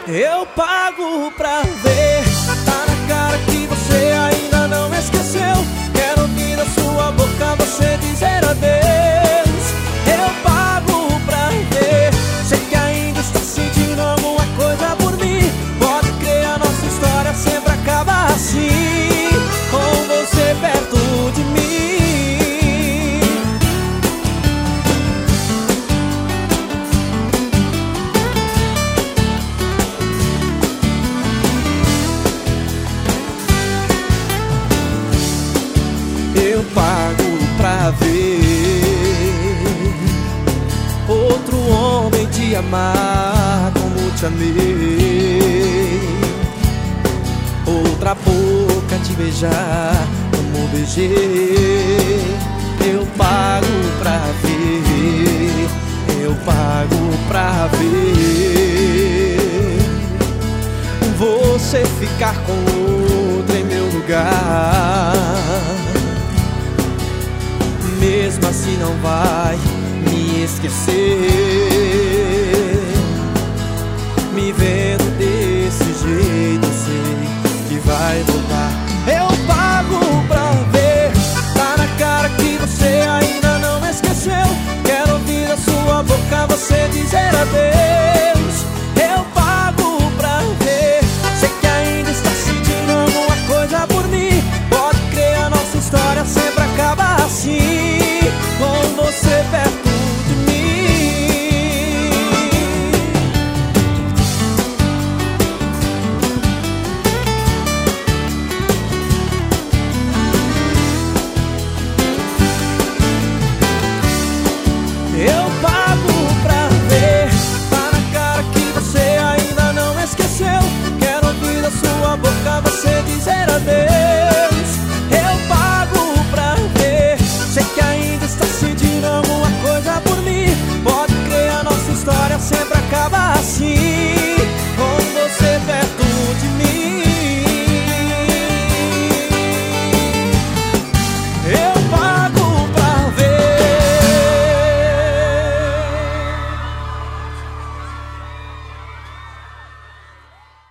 Eu pago pra ver. Tá na cara que você ainda não esqueceu. Quero ouvir da sua boca você dizer adeus. Eu pago pra ver. Sei que ainda está sentindo alguma coisa por mim. Pode crer, a nossa história sempre acaba assim, com você perto de mim. Eu pago pra ver outro homem te amar como te amei, outra boca te beijar como beijei. Eu pago pra ver, eu pago pra ver você ficar com outra em meu lugar. Mesmo assim não vai me esquecer. Me vendo desse jeito, sei que vai voltar. Eu pago pra ver. Tá na cara que você ainda não esqueceu. Quero ouvir a sua boca você dizer adeus.